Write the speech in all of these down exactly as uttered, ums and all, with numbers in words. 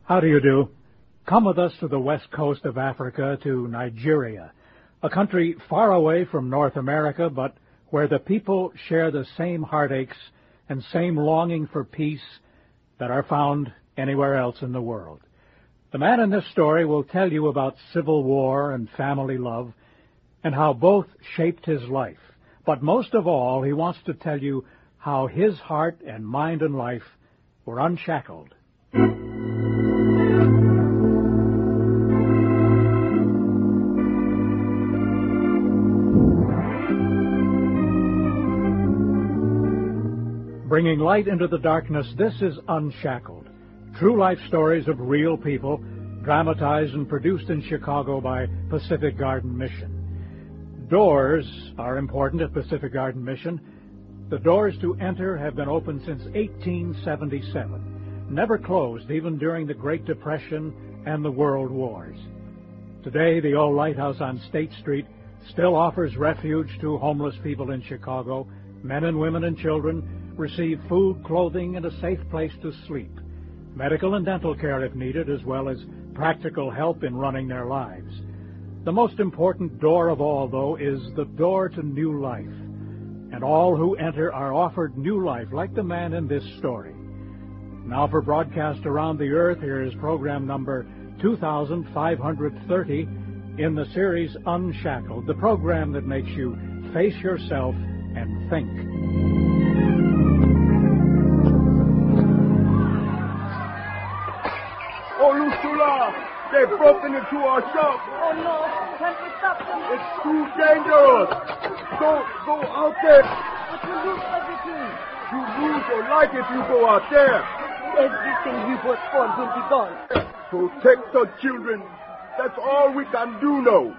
How do you do? Come with us to the west coast of Africa, to Nigeria, a country far away from North America, but where the people share the same heartaches and same longing for peace that are found anywhere else in the world. The man in this story will tell you about civil war and family love and how both shaped his life. But most of all, he wants to tell you how his heart and mind and life were unshackled. Bringing light into the darkness, this is Unshackled. True life stories of real people, dramatized and produced in Chicago by Pacific Garden Mission. Doors are important at Pacific Garden Mission. The doors to enter have been open since eighteen seventy-seven, never closed even during the Great Depression and the World Wars. Today, the old lighthouse on State Street still offers refuge to homeless people in Chicago. Men and women and children receive food, clothing, and a safe place to sleep. Medical and dental care if needed, as well as practical help in running their lives. The most important door of all, though, is the door to new life. And all who enter are offered new life, like the man in this story. Now for broadcast around the earth, here is program number two thousand five hundred thirty in the series Unshackled, the program that makes you face yourself and think. Oh, Lucilla! They've broken into our shop! Oh, no. Can't we stop them? It's too dangerous! Go, go out there! But we lose everything. You lose your life if you go out there! Everything we work for will be gone. Protect the children. That's all we can do now.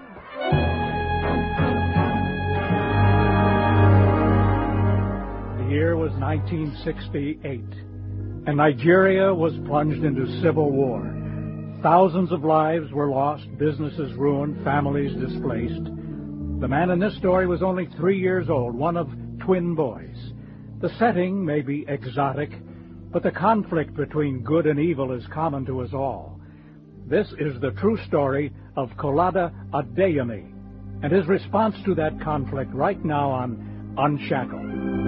The year was nineteen sixty-eight, and Nigeria was plunged into civil war. Thousands of lives were lost, businesses ruined, families displaced. The man in this story was only three years old, one of twin boys. The setting may be exotic, but the conflict between good and evil is common to us all. This is the true story of Kolade Adeyemi and his response to that conflict right now on Unshackled.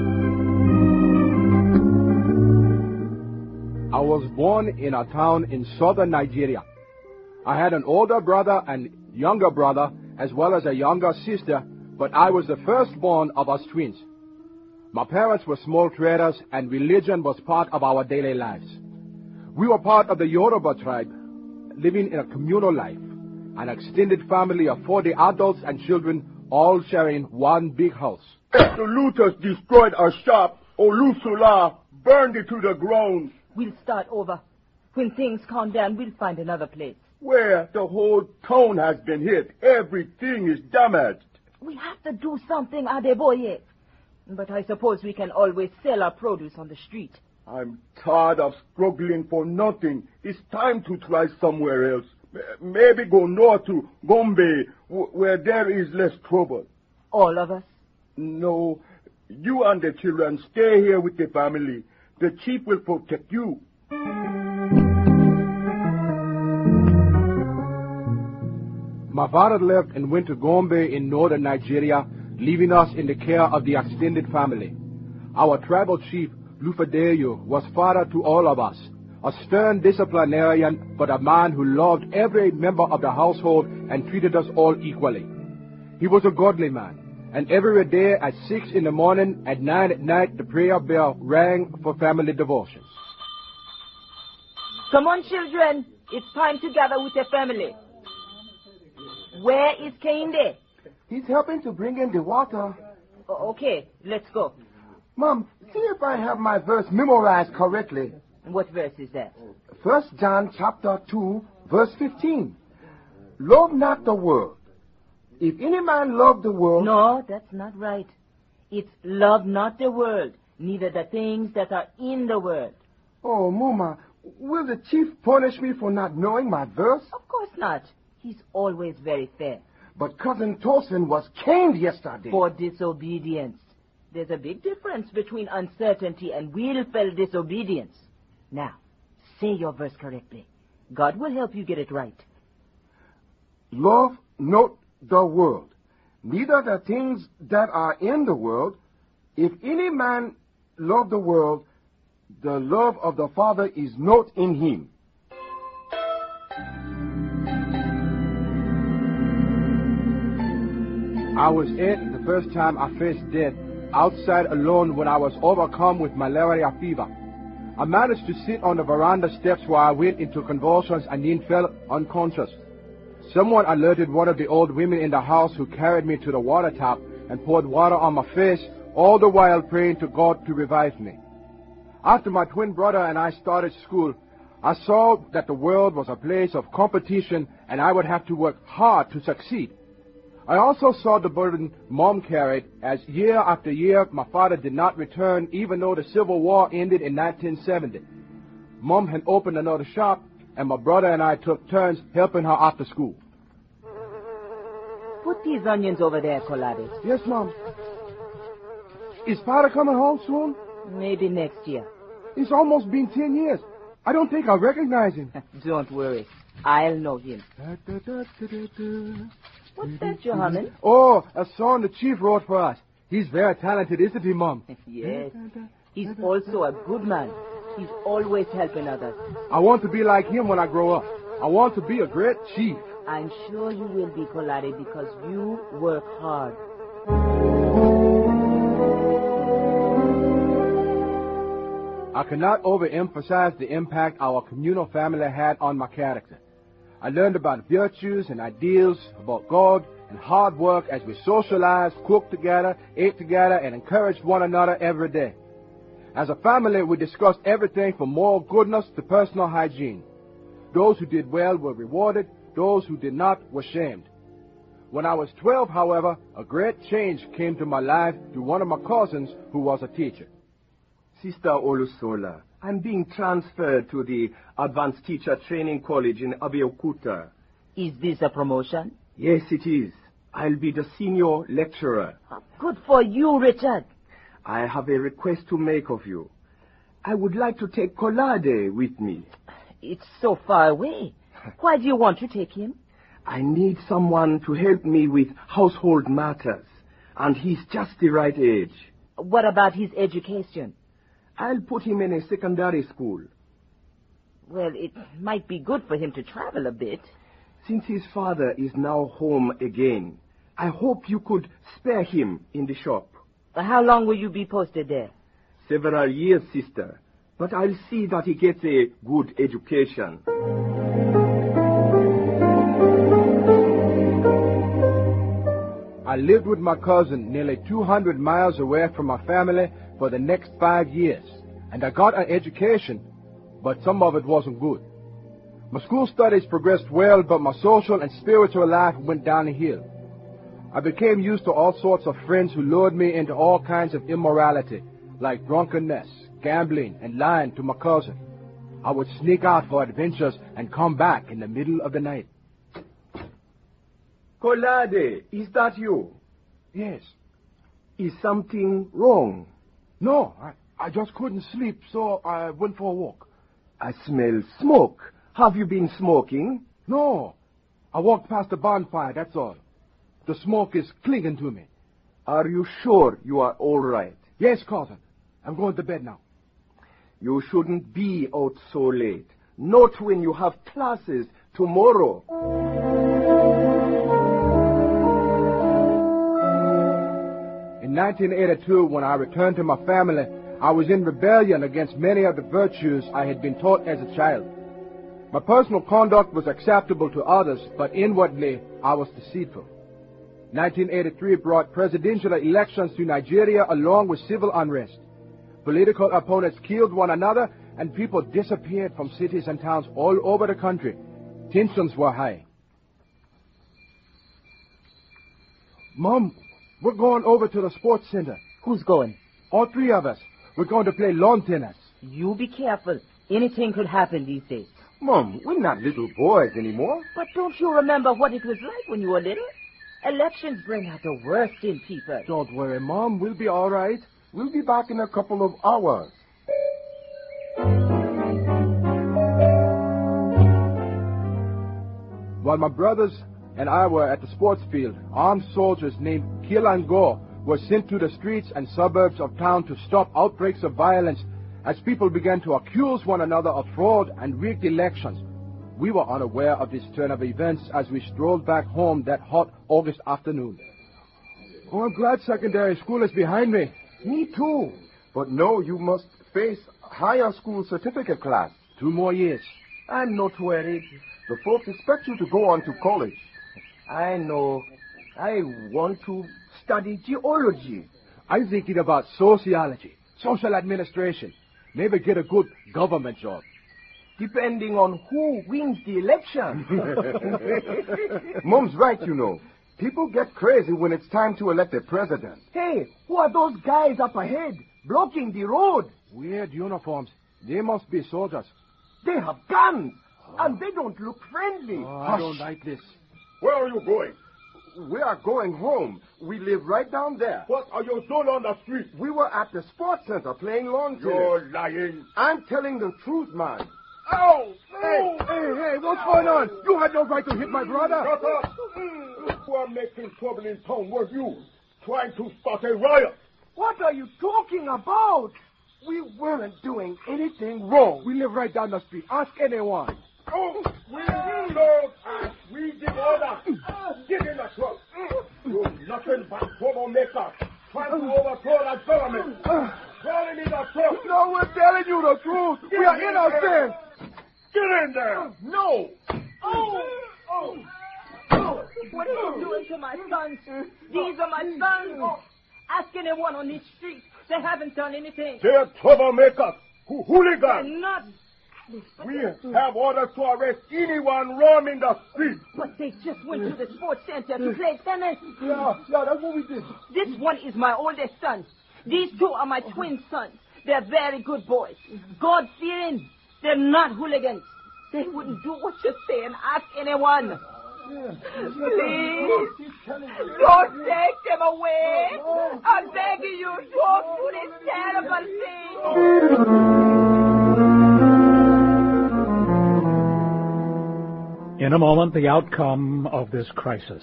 I was born in a town in southern Nigeria. I had an older brother and younger brother, as well as a younger sister, but I was the firstborn of us twins. My parents were small traders, and religion was part of our daily lives. We were part of the Yoruba tribe, living in a communal life, an extended family of forty adults and children, all sharing one big house. The looters destroyed our shop. Olusula burned it to the ground. We'll start over. When things calm down, we'll find another place. Where the whole town has been hit. Everything is damaged. We have to do something, Adeboye. But I suppose we can always sell our produce on the street. I'm tired of struggling for nothing. It's time to try somewhere else. Maybe go north to Gombe, where there is less trouble. All of us? No. You and the children stay here with the family. The chief will protect you. My father left and went to Gombe in northern Nigeria, leaving us in the care of the extended family. Our tribal chief, Lufadeyo, was father to all of us, a stern disciplinarian, but a man who loved every member of the household and treated us all equally. He was a godly man, and every day at six in the morning, at nine at night, the prayer bell rang for family devotions. Come on, children. It's time to gather with your family. Where is Kehinde? He's helping to bring in the water. O- okay, let's go. Mom, see if I have my verse memorized correctly. What verse is that? First John chapter two, verse fifteen. Love not the world. If any man love the world... No, that's not right. It's love not the world, neither the things that are in the world. Oh, Muma, will the chief punish me for not knowing my verse? Of course not. He's always very fair. But Cousin Tosin was caned yesterday. For disobedience. There's a big difference between uncertainty and willful disobedience. Now, say your verse correctly. God will help you get it right. Love not the world, neither the things that are in the world. If any man love the world, the love of the Father is not in him. I was eight the first time I faced death, outside alone when I was overcome with malaria fever. I managed to sit on the veranda steps while I went into convulsions and then fell unconscious. Someone alerted one of the old women in the house, who carried me to the water tap and poured water on my face, all the while praying to God to revive me. After my twin brother and I started school, I saw that the world was a place of competition and I would have to work hard to succeed. I also saw the burden Mom carried, as year after year my father did not return, even though the Civil War ended in nineteen seventy. Mom had opened another shop, and my brother and I took turns helping her after school. Put these onions over there, Collade. Yes, Mom. Is Father coming home soon? Maybe next year. It's almost been ten years. I don't think I'll recognize him. Don't worry. I'll know him. What's that you're humming? Oh, a song the Chief wrote for us. He's very talented, isn't he, Mom? Yes. He's also a good man. He's always helping others. I want to be like him when I grow up. I want to be a great chief. I'm sure you will be, Collade, because you work hard. I cannot overemphasize the impact our communal family had on my character. I learned about virtues and ideals, about God and hard work as we socialized, cooked together, ate together, and encouraged one another every day. As a family, we discussed everything from moral goodness to personal hygiene. Those who did well were rewarded, those who did not were shamed. When I was twelve, however, a great change came to my life through one of my cousins who was a teacher. Sister Olusola, I'm being transferred to the Advanced Teacher Training College in Abeokuta. Is this a promotion? Yes, it is. I'll be the senior lecturer. Good for you, Richard. I have a request to make of you. I would like to take Collade with me. It's so far away. Why do you want to take him? I need someone to help me with household matters, and he's just the right age. What about his education? I'll put him in a secondary school. Well, it might be good for him to travel a bit. Since his father is now home again, I hope you could spare him in the shop. How long will you be posted there? Several years, sister. But I'll see that he gets a good education. I lived with my cousin nearly two hundred miles away from my family for the next five years, and I got an education, but some of it wasn't good. My school studies progressed well, but my social and spiritual life went downhill. I became used to all sorts of friends who lured me into all kinds of immorality, like drunkenness, gambling, and lying to my cousin. I would sneak out for adventures and come back in the middle of the night. Collade, is that you? Yes. Is something wrong? No, I, I just couldn't sleep, so I went for a walk. I smell smoke. Have you been smoking? No, I walked past the bonfire, that's all. The smoke is clinging to me. Are you sure you are all right? Yes, cousin. I'm going to bed now. You shouldn't be out so late. Not when you have classes tomorrow. In nineteen eighty-two, when I returned to my family, I was in rebellion against many of the virtues I had been taught as a child. My personal conduct was acceptable to others, but inwardly I was deceitful. nineteen eighty-three brought presidential elections to Nigeria along with civil unrest. Political opponents killed one another, and people disappeared from cities and towns all over the country. Tensions were high. Mom, we're going over to the sports center. Who's going? All three of us. We're going to play lawn tennis. You be careful. Anything could happen these days. Mom, we're not little boys anymore. But don't you remember what it was like when you were little? Elections bring out the worst in people. Don't worry, Mom. We'll be all right. We'll be back in a couple of hours. While my brothers and I were at the sports field, armed soldiers named Kill and Go were sent to the streets and suburbs of town to stop outbreaks of violence as people began to accuse one another of fraud and rigged elections. We were unaware of this turn of events as we strolled back home that hot August afternoon. Oh, I'm glad secondary school is behind me. Me too. But no, you must face higher school certificate class. Two more years. I'm not worried. The folks expect you to go on to college. I know. I want to study geology. I'm thinking about sociology, social administration. Maybe get a good government job. Depending on who wins the election. Mom's right, you know. People get crazy when it's time to elect a president. Hey, who are those guys up ahead, blocking the road? Weird uniforms. They must be soldiers. They have guns, oh. and they don't look friendly. Oh, I don't like this. Where are you going? We are going home. We live right down there. What are you doing on the street? We were at the sports center playing lawn tennis. You're lying. I'm telling the truth, man. Ow! Hey, hey, hey, what's going on? You had no right to hit my brother. Shut up! You are making trouble in town, were you? Trying to start a riot. What are you talking about? We weren't doing anything wrong. We live right down the street. Ask anyone. Oh, we don't ask. We give orders. Get in the truck. You're nothing but troublemakers. Trying to overthrow the government. Crawling in the truck. No, we're telling you the truth. Get we are in innocent. Get in there. No. Oh! Oh! Oh! What are you doing to my sons? These are my sons. Ask anyone on these streets. They haven't done anything. They're troublemakers. Who They're hooligans. not. We have orders to arrest anyone roaming the street. But they just went to the sports center to play tennis. Yeah, yeah, that's what we did. This one is my oldest son. These two are my twin sons. They're very good boys. God-fearing. They're not hooligans. They wouldn't do what you say and ask anyone. Please, don't take them away. I'm begging you, don't do this terrible thing. In a moment, the outcome of this crisis.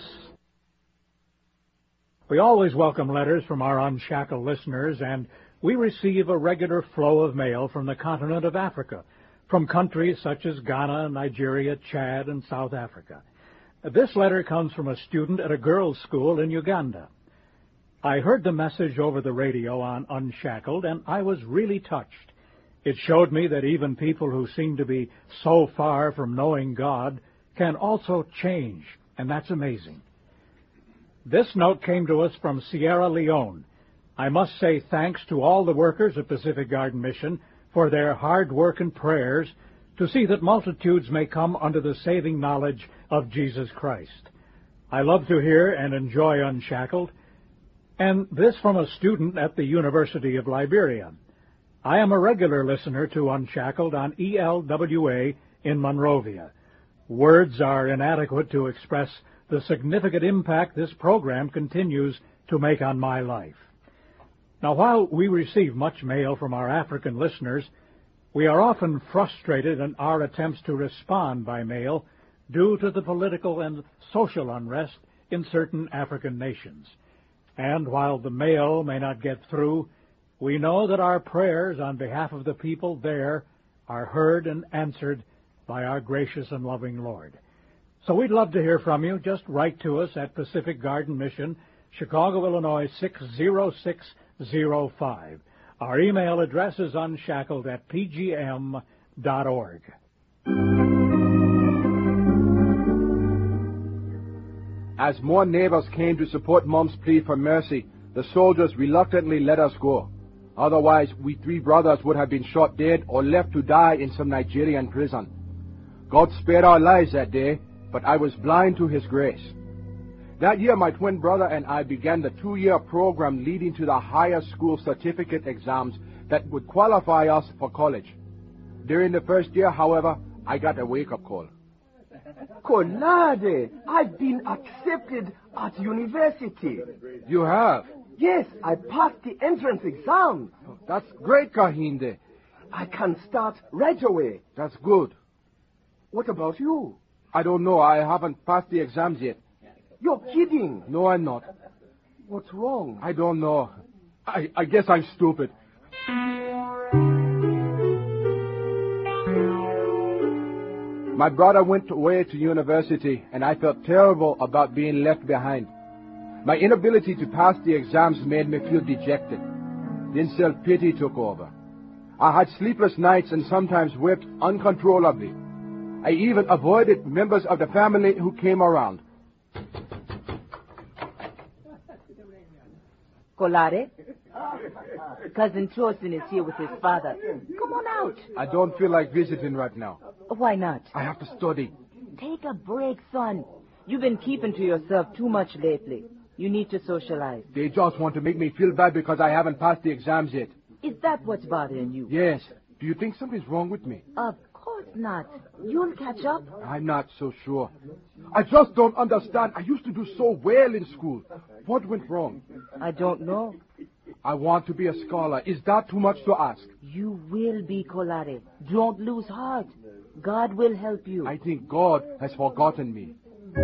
We always welcome letters from our Unshackled listeners, and we receive a regular flow of mail from the continent of Africa, from countries such as Ghana, Nigeria, Chad, and South Africa. This letter comes from a student at a girls' school in Uganda. I heard the message over the radio on Unshackled, and I was really touched. It showed me that even people who seem to be so far from knowing God can also change, and that's amazing. This note came to us from Sierra Leone. I must say thanks to all the workers of Pacific Garden Mission for their hard work and prayers to see that multitudes may come under the saving knowledge of Jesus Christ. I love to hear and enjoy Unshackled, and this from a student at the University of Liberia. I am a regular listener to Unshackled on E L W A in Monrovia. Words are inadequate to express the significant impact this program continues to make on my life. Now, while we receive much mail from our African listeners, we are often frustrated in our attempts to respond by mail due to the political and social unrest in certain African nations. And while the mail may not get through, we know that our prayers on behalf of the people there are heard and answered by our gracious and loving Lord. So we'd love to hear from you. Just write to us at Pacific Garden Mission, Chicago, Illinois, six zero six zero five. Our email address is unshackled at p g m dot org. As more neighbors came to support Mom's plea for mercy, the soldiers reluctantly let us go. Otherwise, we three brothers would have been shot dead or left to die in some Nigerian prison. God spared our lives that day, but I was blind to His grace. That year, my twin brother and I began the two-year program leading to the higher school certificate exams that would qualify us for college. During the first year, however, I got a wake-up call. Kolade, I've been accepted at university. You have? Yes, I passed the entrance exam. That's great, Kahinde. I can start right away. That's good. What about you? I don't know. I haven't passed the exams yet. You're kidding. No, I'm not. What's wrong? I don't know. I, I guess I'm stupid. My brother went away to university, and I felt terrible about being left behind. My inability to pass the exams made me feel dejected. Then self-pity took over. I had sleepless nights and sometimes wept uncontrollably. I even avoided members of the family who came around. Kolade? Cousin Torsten is here with his father. Come on out. I don't feel like visiting right now. Why not? I have to study. Take a break, son. You've been keeping to yourself too much lately. You need to socialize. They just want to make me feel bad because I haven't passed the exams yet. Is that what's bothering you? Yes. Do you think something's wrong with me? Of course not. You'll catch up. I'm not so sure. I just don't understand. I used to do so well in school. What went wrong? I don't know. I want to be a scholar. Is that too much to ask? You will be, Kolade. Don't lose heart. God will help you. I think God has forgotten me.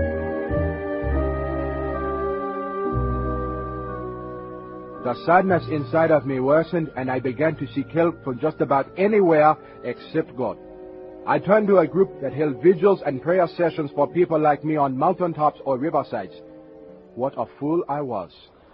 The sadness inside of me worsened, and I began to seek help from just about anywhere except God. I turned to a group that held vigils and prayer sessions for people like me on mountaintops or riversides. What a fool I was.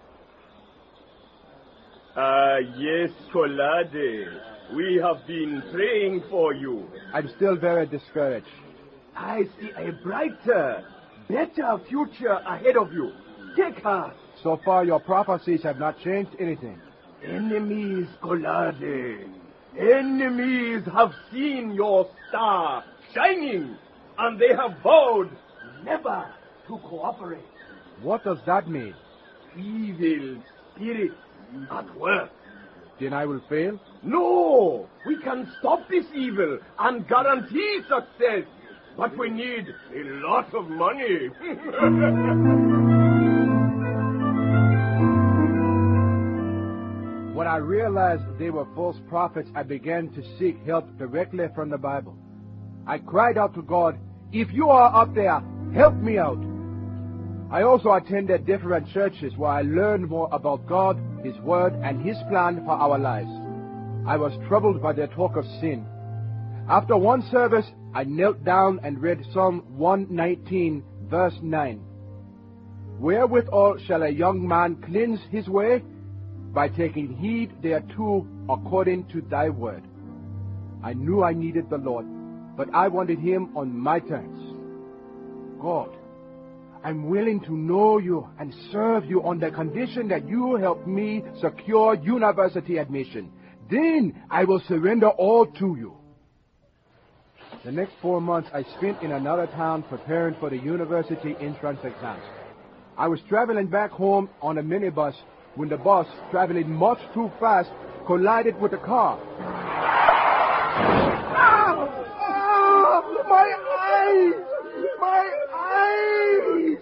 Ah, uh, yes, Kolade. We have been praying for you. I'm still very discouraged. I see a brighter, better future ahead of you. Take heart. So far, your prophecies have not changed anything. Enemies, Kolade. Enemies have seen your star shining, and they have vowed never to cooperate. What does that mean? Evil spirits at work. Then I will fail? No! We can stop this evil and guarantee success. But we need a lot of money. When I realized they were false prophets, I began to seek help directly from the Bible. I cried out to God, "If you are up there, help me out." I also attended different churches where I learned more about God, His Word, and His plan for our lives. I was troubled by their talk of sin. After one service, I knelt down and read Psalm one nineteen, verse nine. "Wherewithal shall a young man cleanse his way? By taking heed thereto according to thy word." I knew I needed the Lord, but I wanted Him on my terms. God, I'm willing to know you and serve you on the condition that you help me secure university admission. Then I will surrender all to you. The next four months I spent in another town preparing for the university entrance exams. I was traveling back home on a minibus when the bus, traveling much too fast, collided with a car. Ah! Ah! My eyes! My eyes!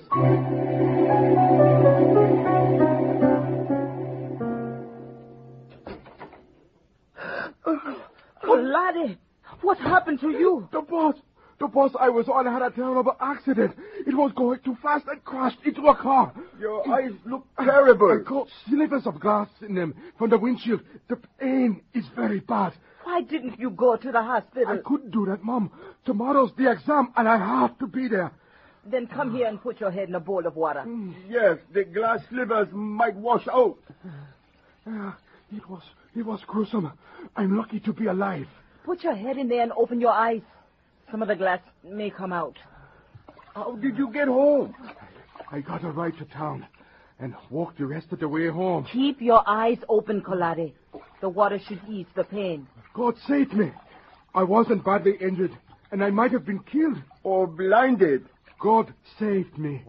Kolade, what happened to you? The bus! The bus I was on had a terrible accident. It was going too fast and crashed into a car. Your eyes look terrible. I caught slivers of glass in them from the windshield. The pain is very bad. Why didn't you go to the hospital? I couldn't do that, Mom. Tomorrow's the exam, and I have to be there. Then come here and put your head in a bowl of water. Yes, the glass slivers might wash out. Uh, it was, it was gruesome. I'm lucky to be alive. Put your head in there and open your eyes. Some of the glass may come out. How did you get home? I got a ride to town and walked the rest of the way home. Keep your eyes open, Kolade. The water should ease the pain. God saved me. I wasn't badly injured, and I might have been killed. Or blinded. God saved me.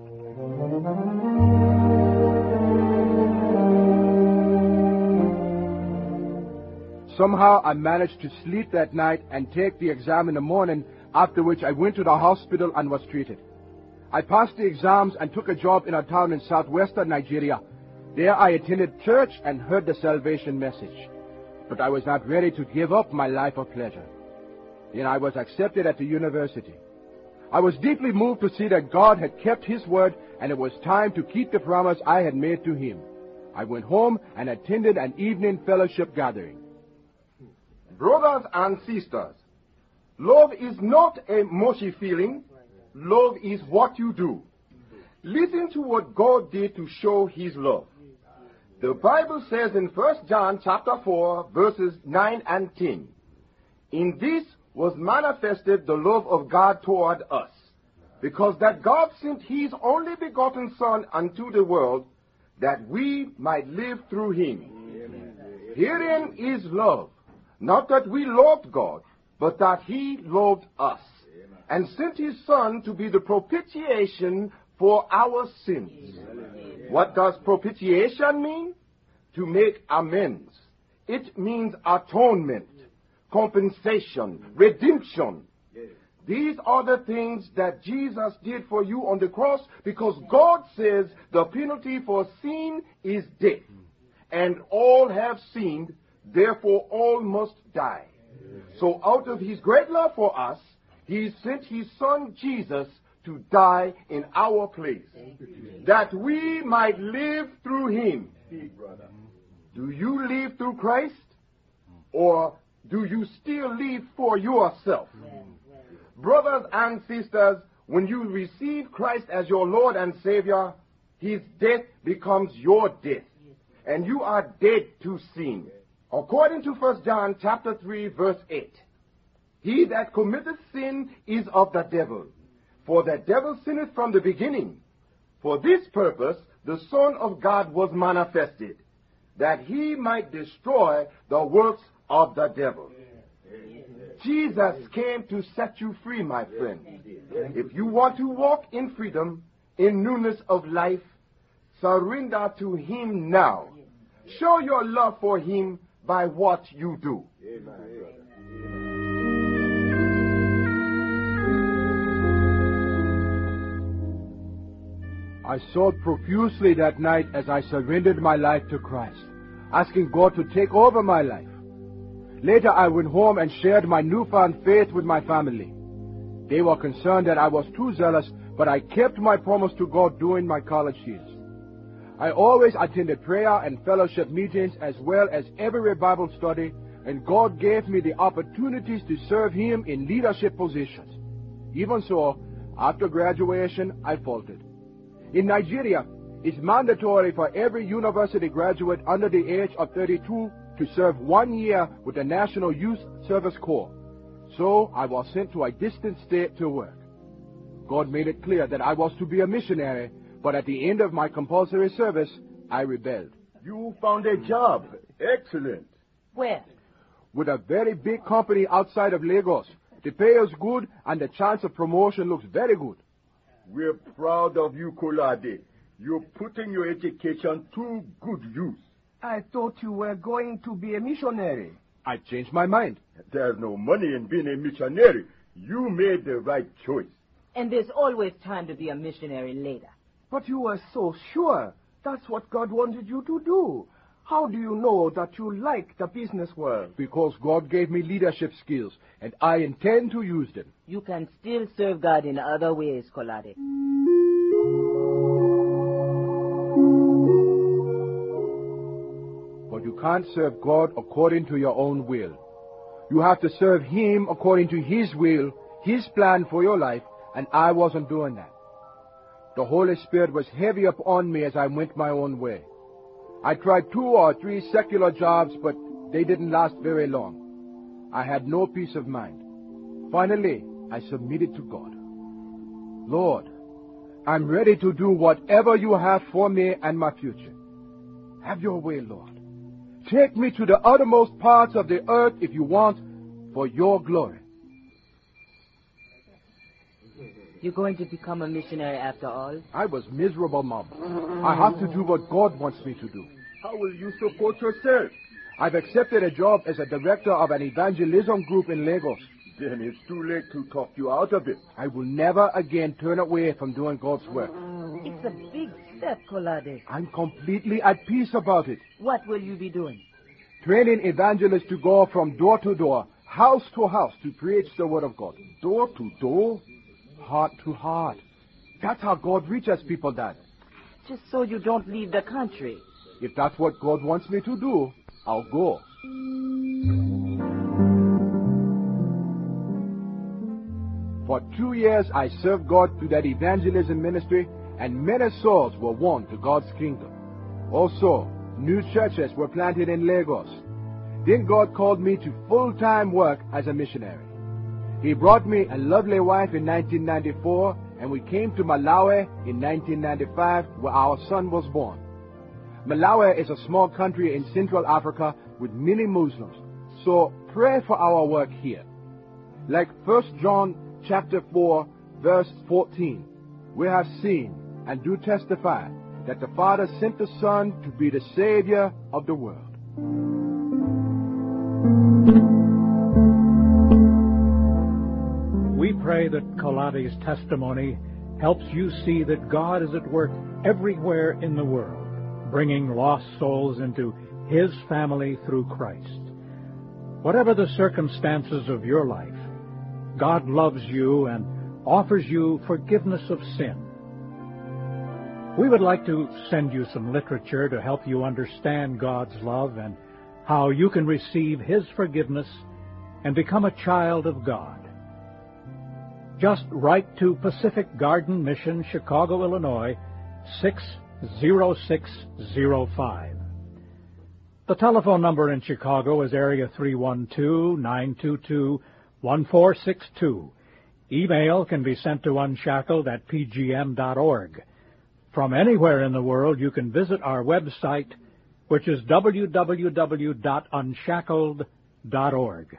Somehow I managed to sleep that night and take the exam in the morning, after which I went to the hospital and was treated. I passed the exams and took a job in a town in southwestern Nigeria. There I attended church and heard the salvation message. But I was not ready to give up my life of pleasure. Then I was accepted at the university. I was deeply moved to see that God had kept His word, and it was time to keep the promise I had made to Him. I went home and attended an evening fellowship gathering. Brothers and sisters, love is not a mushy feeling. Love is what you do. Listen to what God did to show His love. The Bible says in First John chapter four, verses nine and ten, "In this was manifested the love of God toward us, because that God sent His only begotten Son unto the world, that we might live through Him." Amen. Herein is love, not that we loved God, but that He loved us, Amen, and sent His Son to be the propitiation for our sins. Amen. What does propitiation mean? To make amends. It means atonement, compensation, redemption. These are the things that Jesus did for you on the cross, because God says the penalty for sin is death. And all have sinned, therefore all must die. So out of His great love for us, He sent His Son Jesus to die in our place, that we might live through Him. Do you live through Christ, or do you still live for yourself? Brothers and sisters, when you receive Christ as your Lord and Savior, His death becomes your death, and you are dead to sin. According to First John chapter three, verse eight, "He that committeth sin is of the devil, for the devil sinneth from the beginning. For this purpose the Son of God was manifested, that He might destroy the works of the devil." Jesus came to set you free, my friend. If you want to walk in freedom, in newness of life, surrender to Him now. Show your love for Him by what you do. I sobbed profusely that night as I surrendered my life to Christ, asking God to take over my life. Later, I went home and shared my newfound faith with my family. They were concerned that I was too zealous, but I kept my promise to God during my college years. I always attended prayer and fellowship meetings as well as every Bible study, and God gave me the opportunities to serve Him in leadership positions. Even so, after graduation, I faltered. In Nigeria, it's mandatory for every university graduate under the age of thirty-two to serve one year with the National Youth Service Corps. So I was sent to a distant state to work. God made it clear that I was to be a missionary, but at the end of my compulsory service, I rebelled. You found a job. Excellent. Where? With a very big company outside of Lagos. The pay is good and the chance of promotion looks very good. We're proud of you, Kolade. You're putting your education to good use. I thought you were going to be a missionary. I changed my mind. There's no money in being a missionary. You made the right choice. And there's always time to be a missionary later. But you were so sure that's what God wanted you to do. How do you know that you like the business world? Because God gave me leadership skills, and I intend to use them. You can still serve God in other ways, Kolade. But you can't serve God according to your own will. You have to serve Him according to His will, His plan for your life, and I wasn't doing that. The Holy Spirit was heavy upon me as I went my own way. I tried two or three secular jobs, but they didn't last very long. I had no peace of mind. Finally, I submitted to God. Lord, I'm ready to do whatever you have for me and my future. Have your way, Lord. Take me to the uttermost parts of the earth if you want, for your glory. You're going to become a missionary after all? I was miserable, Mom. I have to do what God wants me to do. How will you support yourself? I've accepted a job as a director of an evangelism group in Lagos. Then it's too late to talk you out of it. I will never again turn away from doing God's work. It's a big step, Kolade. I'm completely at peace about it. What will you be doing? Training evangelists to go from door to door, house to house, to preach the word of God. Door to door? heart to heart. That's how God reaches people, Dad. Just so you don't leave the country. If that's what God wants me to do, I'll go. For two years, I served God through that evangelism ministry, and many souls were won to God's kingdom. Also, new churches were planted in Lagos. Then God called me to full-time work as a missionary. He brought me a lovely wife in nineteen ninety-four, and we came to Malawi in nineteen ninety-five, where our son was born. Malawi is a small country in Central Africa with many Muslims, so pray for our work here. Like First John chapter four, verse fourteen, we have seen and do testify that the Father sent the Son to be the Savior of the world. We pray that Kolade's testimony helps you see that God is at work everywhere in the world, bringing lost souls into His family through Christ. Whatever the circumstances of your life, God loves you and offers you forgiveness of sin. We would like to send you some literature to help you understand God's love and how you can receive His forgiveness and become a child of God. Just write to Pacific Garden Mission, Chicago, Illinois, six zero six zero five. The telephone number in Chicago is area three one two, nine two two, one four six two. Email can be sent to unshackled at p g m dot org. From anywhere in the world, you can visit our website, which is w w w dot unshackled dot org.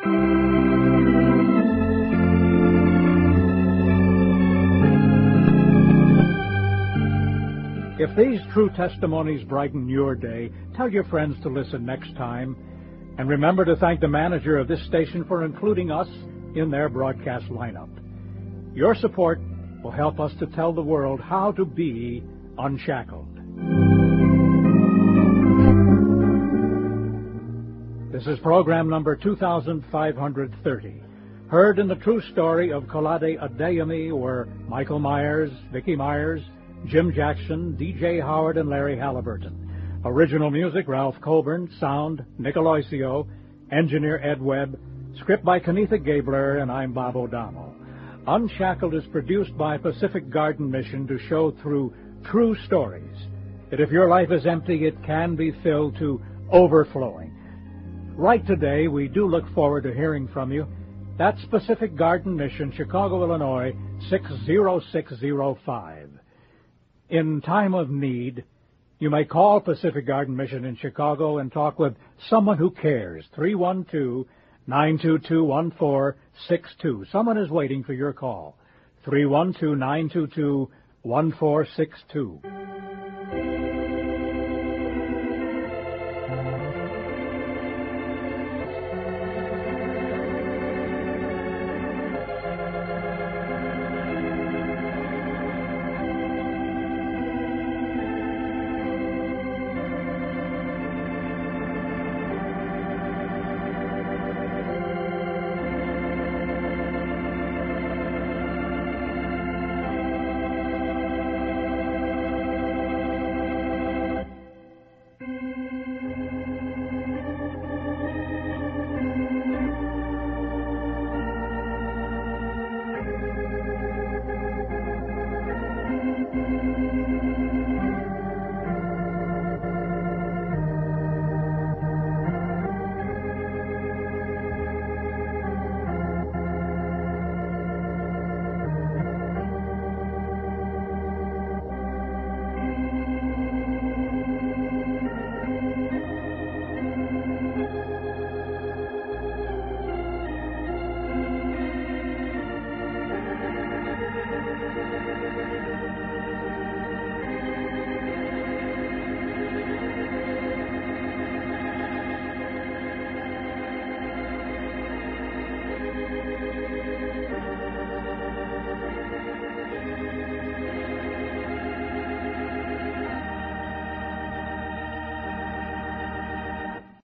If these true testimonies brighten your day, tell your friends to listen next time. And remember to thank the manager of this station for including us in their broadcast lineup. Your support will help us to tell the world how to be unshackled. This is program number two thousand five hundred thirty, heard in the true story of Kolade Adeyemi were Michael Myers, Vicki Myers, Jim Jackson, D J Howard, and Larry Halliburton. Original music, Ralph Colburn. Sound, Nick Aloisio. Engineer, Ed Webb. Script by Kenitha Gabler, and I'm Bob O'Donnell. Unshackled is produced by Pacific Garden Mission to show through true stories that if your life is empty, it can be filled to overflowing. Right today, we do look forward to hearing from you. That's Pacific Garden Mission, Chicago, Illinois, six zero six zero five. In time of need, you may call Pacific Garden Mission in Chicago and talk with someone who cares. three one two, nine two two, one four six two. Someone is waiting for your call. three one two, nine two two, one four six two.